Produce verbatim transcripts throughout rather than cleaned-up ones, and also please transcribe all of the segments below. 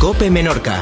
COPE Menorca.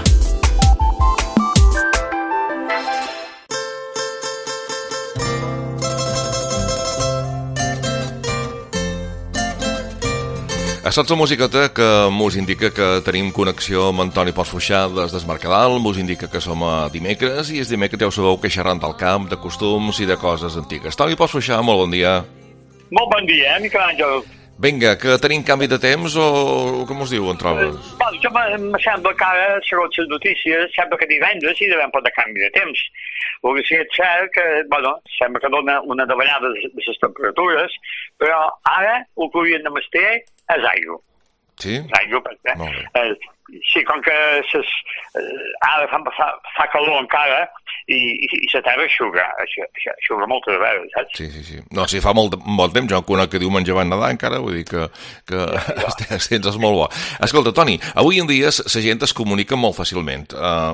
Això és la musiqueta que mos indica que tenim connexió amb Antoni Portfuixà des del Mercadal, mos indica que som a dimecres, i és dimecres ja ho sabeu que xerrant del camp, de costums i de coses antigues. Toni Portfuixà, molt bon dia. Molt bon dia, eh, Miquel Àngel. Vinga, que tenim canvi de temps o com us diu, en trobes? Eh, bueno, jo me sembla que ara, segons les notícies, sembla que divendres hi devem poder canvi de temps. El que sí és cert que, bueno, sembla que dona una davallada de les temperatures, però ara el que hauríem de mestir és aigua. Sí? Aigua, perquè... Eh, sí, com que ses, eh, ara fa, fa, fa calor encara i, i, i la terra eixuga, eixuga moltes vegades, saps? Sí, sí, sí. No, sí, fa molt, molt temps, jo em conec que diumenge van nedar encara, vull dir que, que sí, el temps és molt bo. Escolta, Toni, avui en dia la gent es comunica molt fàcilment.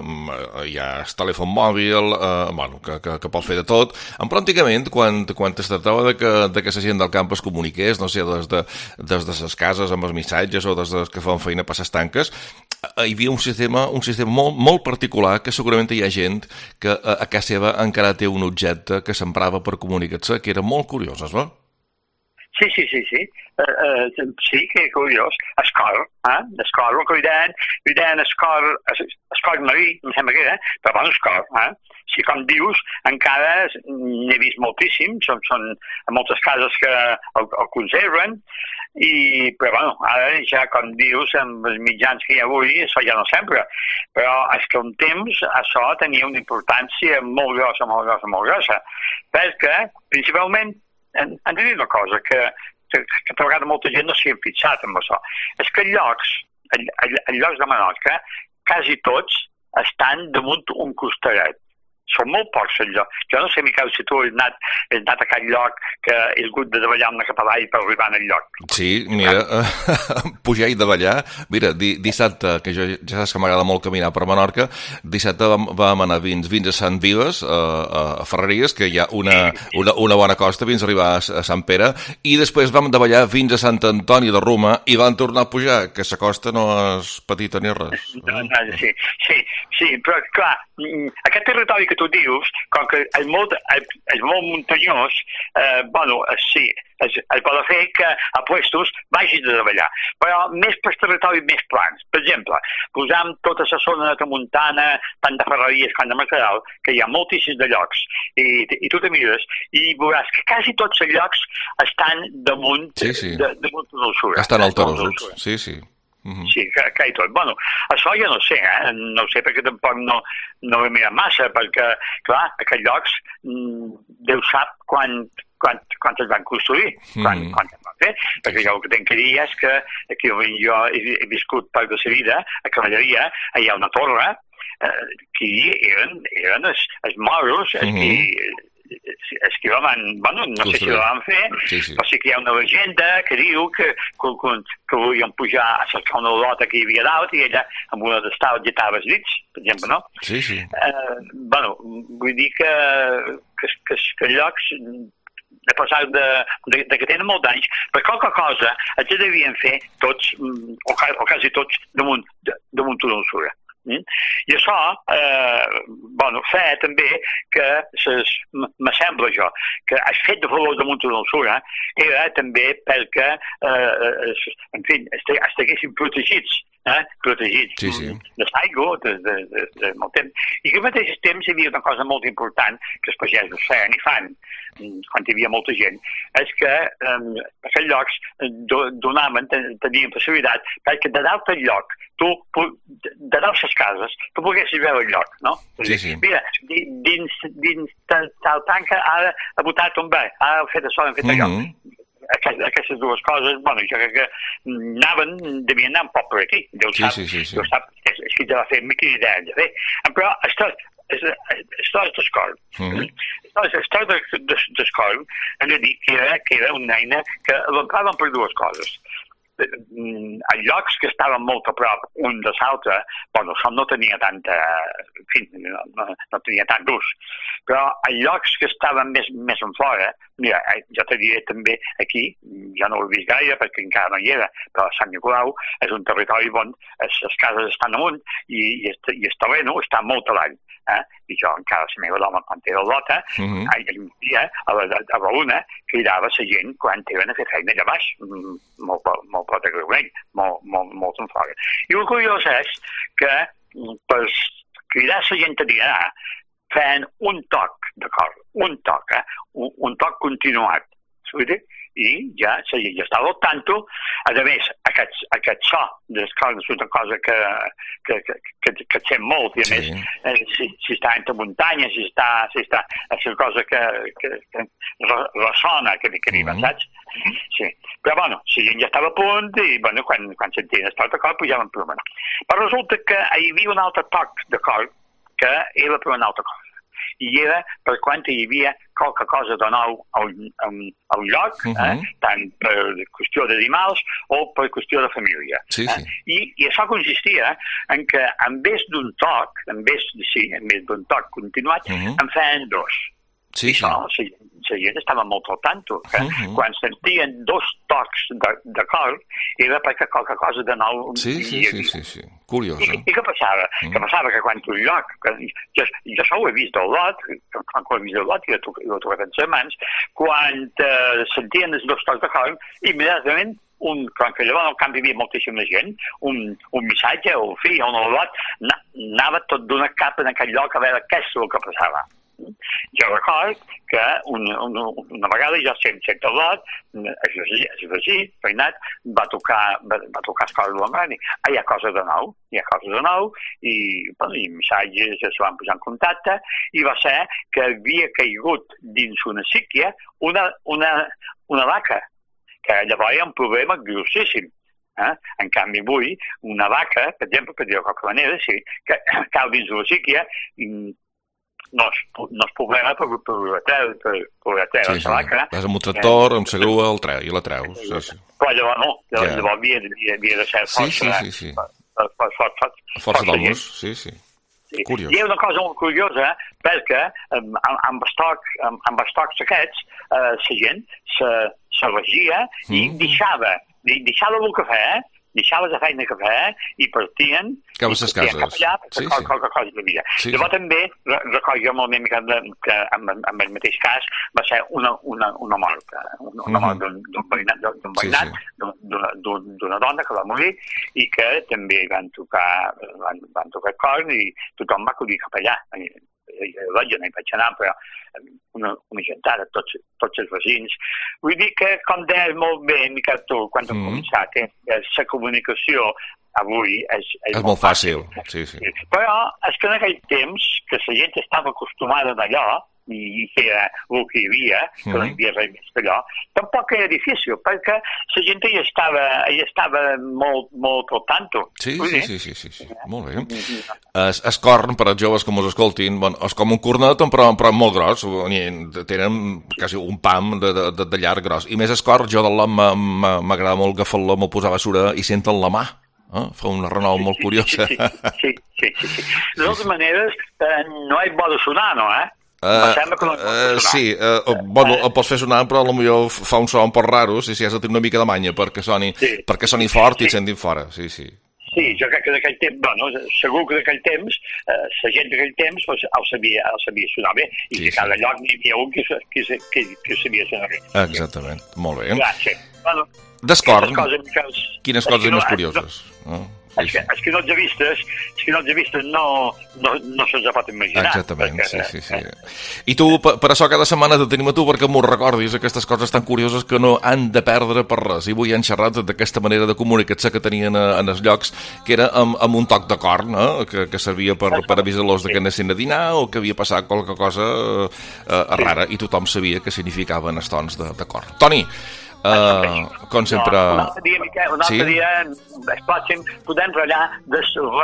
Uh, hi ha el telèfon mòbil, uh, bueno, que, que, que pot fer de tot, però antigament, quan, quan es tractava de que, de que la gent del camp es comuniqués, no sé, des de, des de les cases amb els missatges o des de que fan feina per les tanques, hi havia un sistema, un sistema molt, molt particular que segurament hi ha gent que a, a casa seva encara té un objecte que s'emprava per comunicar-se, que era molt curiós, es va? Sí, sí, sí, sí. Uh, uh, sí, que curiós. Escor, eh? Escor, el que hi deien, hi deien escor, escor marí, em sembla que era, però bueno, escor, eh? Si com dius, encara n'he vist moltíssim, són, són moltes cases que el, el conserven, i, però bueno, ara ja com dius, amb els mitjans que hi ha avui, això ja no sempre, però és que un temps això tenia una importància molt grossa, molt grossa, molt grossa, perquè principalment hem de dir una cosa, que, que, que a vegades molta gent no s'hi ha fixat amb això, és que llocs, en llocs de Menorca, quasi tots estan damunt un costaret. Són molt pocs els llocs. Jo no sé, Miquel, si tu has anat, has anat a cap lloc que has hagut de davallar una cap avall per arribar al lloc. Sí, mira, pujar i davallar. Mira, di, dissabte, que jo ja saps que m'agrada molt caminar per Menorca, dissabte vam, vam anar fins, fins a Sant Vives, a, a Ferreries, que hi ha una, una, una bona costa fins a arribar a, a Sant Pere, i després vam davallar fins a Sant Antoni de Roma i vam tornar a pujar, que la costa no és petita ni res. No, no, sí, sí, sí, però clar, aquest territori que tu dius, com que és molt, és molt muntanyós, eh, bueno, sí, es, es pot fer que a puestos vagis de davallar, però més per territoris més plans. Per exemple, posam tota la zona de Tramuntana, tant de Ferreries com de Mercadal, que hi ha moltíssims de llocs, i, i tu te mires, i veuràs que quasi tots els llocs estan damunt sí, sí. de, damunt de l'Alçura. Estan alterosos, sí, sí. Uh-huh. Sí, que, que hi tot. Bueno, això ja no sé, eh? No sé perquè tampoc no, no ho he mirat massa, perquè, clar, aquests llocs mm, Déu sap quan, quan, quan es van construir, quan, mm. quan es van fer, perquè jo el que tinc que dir és que aquí jo he, he viscut part de la vida, a Cavalleria, hi ha una torre, eh, que eren, eren els, els moros, els mm-hmm. que és que van, bueno, no sé si la van fer, sí, sí. però sí que hi ha una llegenda que diu que, que, que volien pujar a cercar una lota que hi havia dalt i ella amb una d'estal getava els dits, per exemple, no? Sí, sí. Eh, bueno, vull dir que, que, que, que llocs a pesar de, de, de que tenen molt d'anys, per qualque cosa els devien fer tots, o, o quasi tots, damunt, damunt una alçura. Mm? I això, eh, bueno, fa també que, ses, me sembla jo, que el fet de fer-los damunt d'una alçura era també perquè, eh, en fi, estiguessin protegits, eh, protegits sí, sí. de l'aigua, de, de, de, de molt temps. I que al mateix temps hi havia una cosa molt important que els pagesos feien i fan, quan hi havia molta gent, és que eh, aquests llocs donaven, tenien facilitat perquè de dalt al lloc, tu, de dalt les cases, tu poguessis veure el lloc, no? Sí, sí. Mira, dins, dins tal tanca ara ha votat un bé, ara ha fet això, ha fet allò. Mm-hmm. Aquestes dues coses, bueno, jo crec que anaven, devien anar un poc per aquí. Déu sí, sap, sí, sí, sí. Déu sap, és, és que ja va fer mica idea de fer. Però això és d'escorn. Això d'escorn, hem de dir que era, que era una eina que l'empraven per dues coses. a llocs que estaven molt a prop un de l'altre, bueno, el sol no tenia tanta, en fi, no, no, no tenia tant d'ús, però a llocs que estaven més, més en fora, mira, jo te diré també aquí, ja no ho he vist gaire perquè encara no hi era, però Sant Nicolau és un territori on les cases estan amunt i, i, el, i el terreno està molt avall. Eh? I jo encara la meva dona quan era lota, uh -huh. ahir dia a la, a la una cridava la gent quan eren a fer feina allà baix, molt, molt prop de Greument, molt, molt, molt en fora. I el curiós és que per cridar la gent a dinar feien un toc de cor, un toc, eh? un, un toc continuat, saps? I ja, ja, ja estava al tanto. A més, aquest, aquest so dels cors és una cosa que, que, que, que, que et sent molt, i a sí. més, eh, si, si està entre muntanyes, si està, si està, és una cosa que, que, que ressona, que, que arriba, mm. saps? Sí. Però, bueno, si ja estava a punt, i, bueno, quan, quan sentien el toc de cor, pujaven per una. Però resulta que hi havia un altre toc de cor que era per un altre cor. I era per quan hi havia qualque cosa de nou a un, a un, a un lloc, uh -huh. eh? tant per qüestió d'animals o per qüestió de família. Sí, eh? sí. I, I això consistia en que en vez d'un toc, en vez, sí, en vez d'un toc continuat, uh -huh. en feien dos. Sí, sí. Això, sí. La gent estava molt al tanto, que uh -huh. quan sentien dos tocs de, de cor era perquè qualque cosa de nou... Sí, sí, sí, sí, sí. Curiós, I, eh? I què passava? Uh -huh. Què passava? Que quan un lloc... Que, jo, jo això ho he vist al lot, quan ho he vist al lot i ho he tocat en les mans, quan uh, sentien els dos tocs de cor, immediatament, un, quan que llavors al camp hi havia moltíssima gent, un, un missatge, o fi, o un lot, anava tot d'una cap en aquell lloc a veure què és el que passava. Jo record que una, una, una vegada jo sempre sempre al lot, es vegí, feinat, va tocar, va, va tocar les coses de la mare, ah, hi ha coses de nou, hi ha coses de nou, i, bueno, i missatges es van posar en contacte, i va ser que havia caigut dins una síquia una, una, una vaca, que llavors hi ha un problema grossíssim. Eh? En canvi, avui, una vaca, per exemple, per dir-ho de qualque manera, sí, que cau dins de la síquia, no és, no és problema per, per, per, per, per la treure sí, sí. la vaca. Vas amb un tractor, amb la grua, el treu, i la treus. Sí, sí. Però llavors no, llavors, yeah. llavors havia, havia, havia de ser força... Sí, sí, sí. sí. For, for, for, for, for, força d'homes, sí, sí. Sí. Curiós. I hi ha una cosa molt curiosa, perquè amb, amb, estoc, amb, amb estocs aquests, eh, la gent se, se regia mm. i deixava, deixava el cafè, eh? deixava la feina que feia i partien cap a les cases. Cap allà, sí, sí. Qualque cosa hi havia. Sí, llavors sí. també, recordo jo molt bé que en, en el mateix cas va ser una, una, una mort, una, una mort d'un veïnat, d'un veïnat, sí, sí. d'una dona que va morir i que també van tocar, van, van tocar el cor i tothom va acudir cap allà. Jo no hi vaig anar, però una, una gentada, tots, tots els veïns. Vull dir que, com deies molt bé, Miquel, tu, quan mm. hem començat, eh, la comunicació avui és, és, és molt fàcil. fàcil. Sí, sí. Però és que en aquell temps, que la gent estava acostumada d'allò, i que era el que hi havia, que mm. no hi havia res més que allò, tampoc era difícil, perquè la gent hi estava, hi estava molt, molt al tanto. Sí, sí, sí, sí, sí, sí, molt bé. Es, es corn, per als joves que mos escoltin, bueno, és com un cornet, però, però molt gros, tenen quasi un pam de, de, de llarg gros, i més es corn, jo de l'om m'agrada molt agafar-lo, me'l posar a bessura i senten la mà. Eh? Fa una renou sí, molt curiosa. Sí, sí, sí, sí, sí. De totes sí, maneres, eh, no hi pot sonar, no, eh? Uh, uh, sí, uh, uh, bueno, el pots fer sonar, però potser fa un so un poc raro, si sí, has de tenir una mica de manya perquè soni, sí. perquè soni fort sí. i et sentin fora, sí, sí. Sí, jo crec que d'aquell temps, bueno, segur que d'aquell temps, eh, la gent d'aquell temps pues, el, sabia, el sabia sonar bé, i sí, que cada sí. lloc n'hi havia un que, que, que, que sabia sonar bé. Exactament, molt bé. Gràcies. Bueno, D'escorn, coses, quines coses més curioses. No, és, que, és que no ets vistes, és que no ets vistes no, no, no se'ls pot imaginar. Exactament, perquè, sí, sí, sí. Eh? I tu, per, per això cada setmana te tenim a tu perquè m'ho recordis, aquestes coses tan curioses que no han de perdre per res. I avui han xerrat d'aquesta manera de comunicar-se que tenien a, en els llocs, que era amb, amb un toc de corn, eh? que, que servia per, per avisar-los sí. que anessin a dinar o que havia passat qualque cosa eh, eh, rara, sí. i tothom sabia que significaven els tons de, de corn. Toni, Uh, com sempre... No, un altre dia, Miquel, un altre sí? dia, el pròxim, podem ratllar de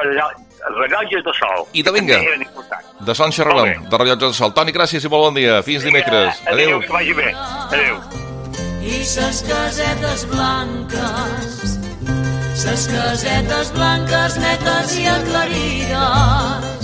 rellotges de sol. I de vinga, de son xerralem, de rellotges de sol. Toni, gràcies i molt bon dia. Fins dimecres. Adéu. Adéu, que vagi bé. Adéu. I ses casetes blanques ses casetes blanques, netes i aclarides.